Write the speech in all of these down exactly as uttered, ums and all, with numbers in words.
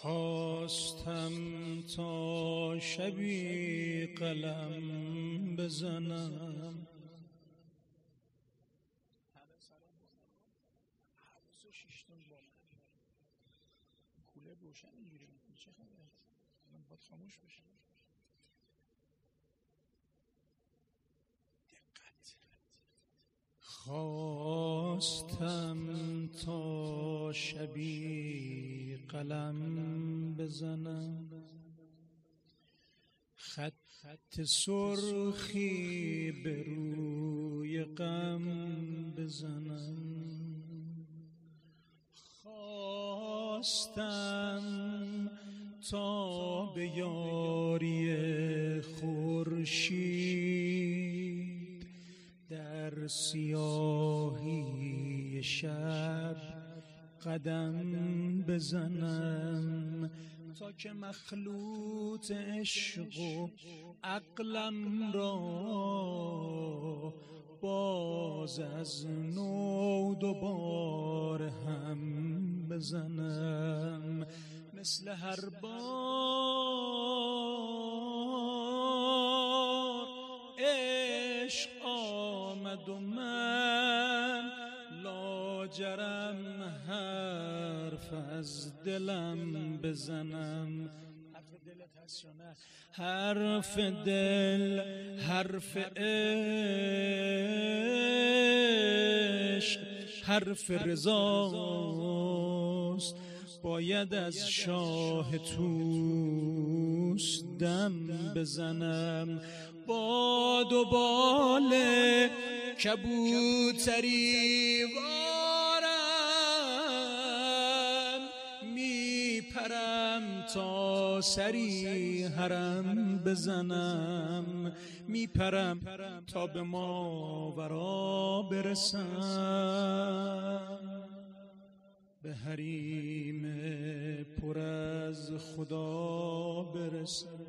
خواستم تا شبی قلم بزنم، کوله روشن اینجوری میکنه چه خبره؟ الان باید خاموش بشه. دقت. خواستم تا شبی قلم بزنم، خط سرخی به روی غم بزنم. خواستم تا به یاری خورشید در سیاهی شب قدم بزنم، تا که مخلوط عشق و عقلم را باز از نو دوباره هم بزنم. مثل هر بار عشق آمد و من لاجرم حرف از دلم بزنم. حرف دلت هست یا نه؟ حرف دل، حرف عشق، حرف رضاست. باید از شاه توس دم بزنم. باد و بال کبوتری وارم میپرم تا سری حرم بزنم. میپرم تا به ماورا برسم، به حریم پر از خدا برسم.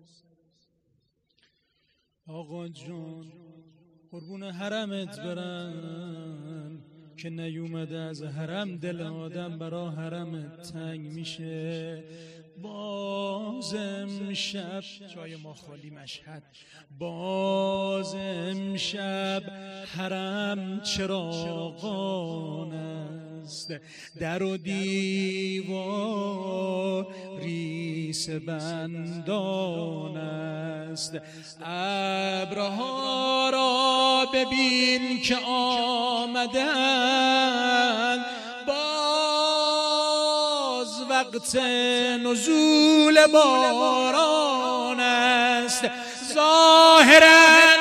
آقا جان قربون حرمت برم که نیومده از حرم دل آدم برا حرمت تنگ میشه. باز امشب جای ما خالی مشهد، باز امشب حرم چراغان است، در و دیوار ریس بندان است. ابرها را ببین که آمدن، باز وقت نزول باران است. ظاهرا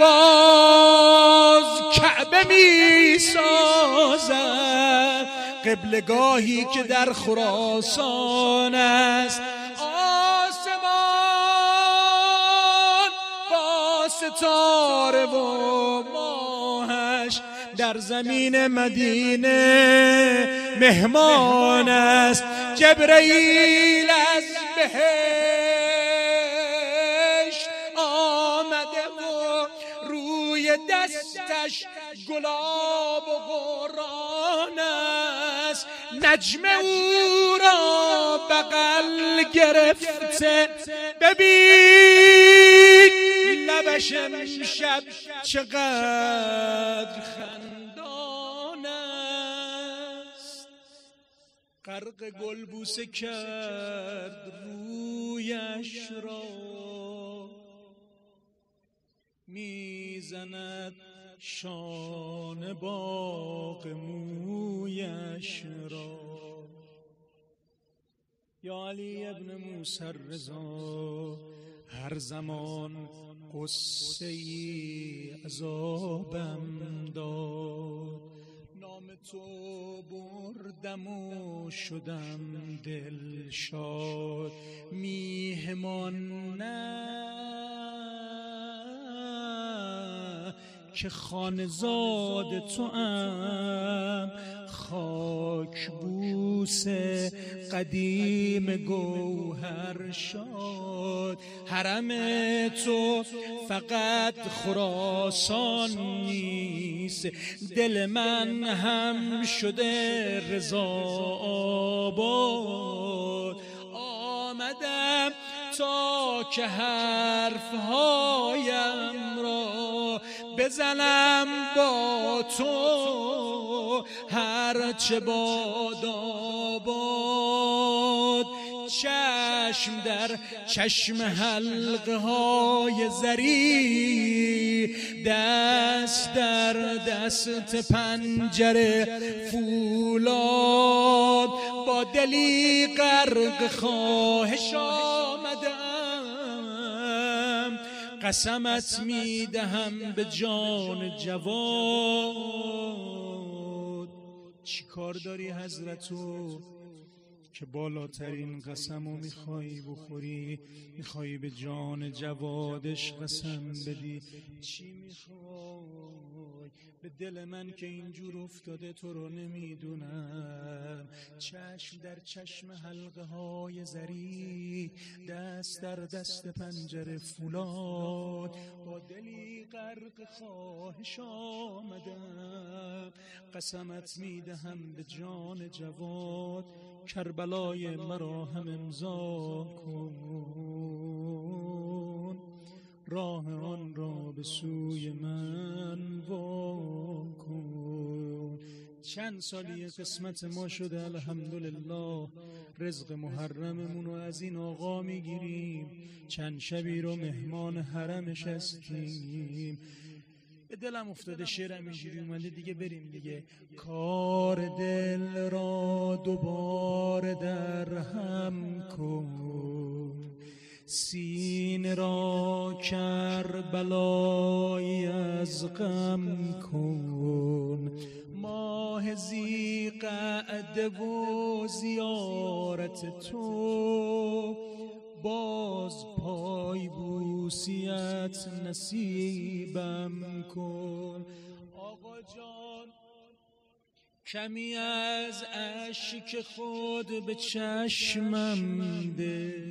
باز کعبه می سازد، قبلگاهی که در خراسان است. آسمان با ستاره و ماهش در زمین مدینه مهمان است. جبرئیل از بهشت آمده و روی دستش گلاب و قرآن است. نجم او را بغل گرفته، ببین لبش امشب چقدر خندان است. غرق گل بوسه کرد رویش را، میزند شانه باغ مویش را. یا علی ابن موسی الرضا، هر زمان قصه ای عذابم داد، نام تو بردم و شدم دلشاد. میهمان نه که خانزاد تو ام، خاک بوس قدیم گوهر شاد. حرم تو فقط خراسان نیست، دل من هم شده رضا آباد. آمدم تا که حرفهایم را بزنم با تو، هرچه باداباد. چشم در چشم حلقه های زری، دست در دست پنجره فولاد، با دلی غرق خواهش آمدم. قسمت میدهم به جان جواد. چی کار داری حضرتو که بالاترین قسمو میخوایی بخوری؟ میخوایی به جان جوادش قسم بدی؟ چی میخوای؟ به دل من که اینجور افتاده تو رو نمیدونم. چشم در چشم حلقه های زری، دست در دست پنجره فولاد، با دلی غرق خواهش آمدم. قسمت میدهم به جان جواد، کربلای مرا هم امضا کن، راه آن را به سوی من وا کن. چند سالی قسمت ما شده الحمدلله، رزق محرممون رو از این آقا میگیریم، چند شبی رو مهمان حرمش هستیم. به دلم افتاده شعرم اینجوری اومده دیگه بریم دیگه. کار دل را دوباره در هم کن، سینه را کربلایی از غم کن. ماه ذی قعده و زیارت تو، باز پای بوسیت نصیبم کن. آقا جان کمی از اشک خود به چشمم ده،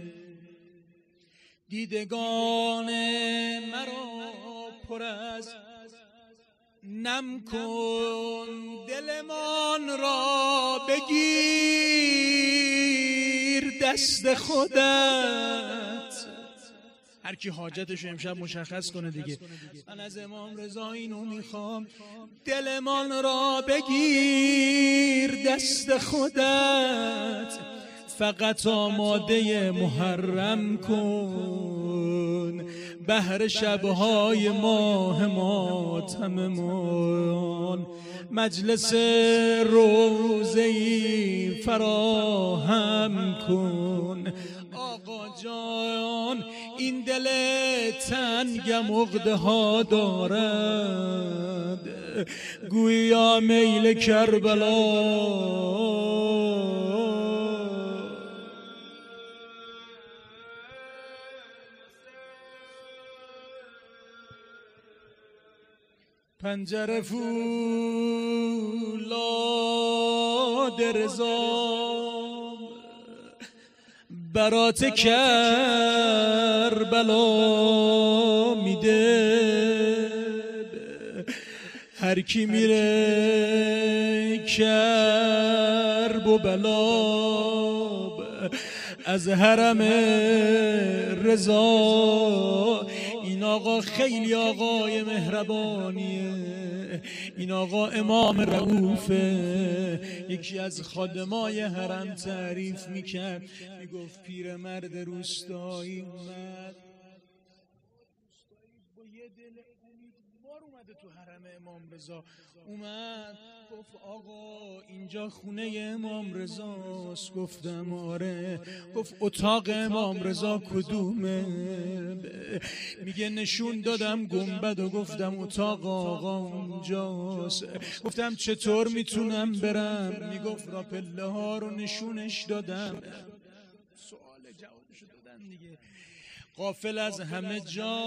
دیدگان مرا پر از نم کن. دلمان را بگیر دست خودت. هر کی حاجتشو امشب مشخص کنه دیگه. من از امام رضا اینو میخوام، دلمان را بگیر دست خودت، فقط آماده محرم کن. بهر شبهای ماه ماتممان، مجلس روزه‌ای فراهم کن. آقا جان این دل تنگم عقده ها دارد، گویا میل کربلا. پنجره فولاد رضا، برات کربلا میده. هر کی میره کرب و بلا، از حرم رضا. این آقا خیلی آقای مهربانیه، این آقا امام رؤوفه. یکی از خادمای حرم تعریف میکرد، میگفت پیرمرد روستایی اومد با یه دل امیدوار اومده تو حرم امام رضا. اومد گفت آقا اینجا خونه امام رضاست. گفتم آره. گفت اتاق امام رضا کدومه؟ میگه نشون دادم گنبد و گفتم اتاق آقا اونجاست. گفتم چطور میتونم برم؟ میگفت را پله ها رو نشونش دادم. سوال جوابشو دادن دیگه. غافل از همه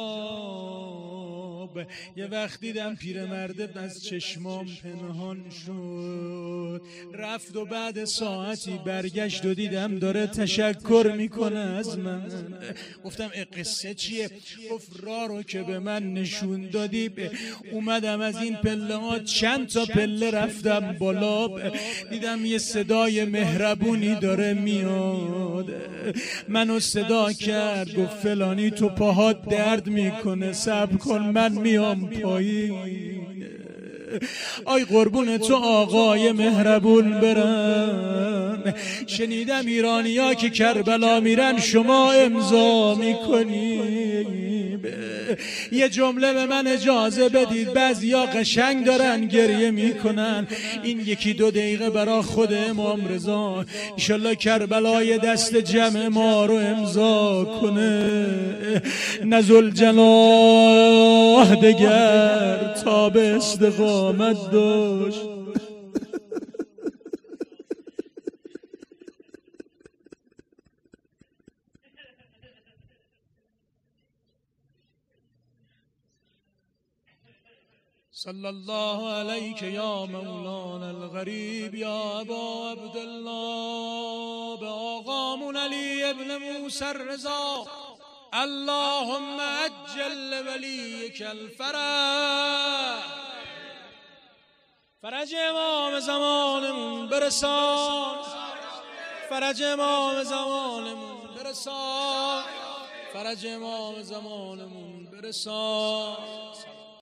جاب، یه وقت دیدم پیرمرد از چشمام پنهان شد. رفت و بعد ساعتی برگشت و دیدم داره تشکر میکنه از من. گفتم ای قصه چیه؟ گفت راه رو که به من نشون دادی اومدم از این پله ها چند تا پله رفتم بالا، دیدم یه صدای مهربونی داره میاد. منو صدا کرد گفت فلانی تو پاهات درد میکنه صبر کن من میام پایین. آی قربون تو آقای مهربون برم، شنیدم ایرانیا که کربلا میرن شما امضا میکنی. یه جمله به من اجازه بدید، بعضیا قشنگ دارن گریه میکنن، این یکی دو دقیقه برا خود امام رضا انشالله کربلای دست جمع ما رو امضا کنه. نزل جناح دگر تا به استقامت داشت. صلی الله علیک یا مولانا الغریب یا ابا عبدالله. به آقامون علی ابن موسی الرضا اللهم عجل ولیک الفرج. فرج امام زمانمون برسان، فرج امام زمانمون برسان، فرج امام زمانمون برسان.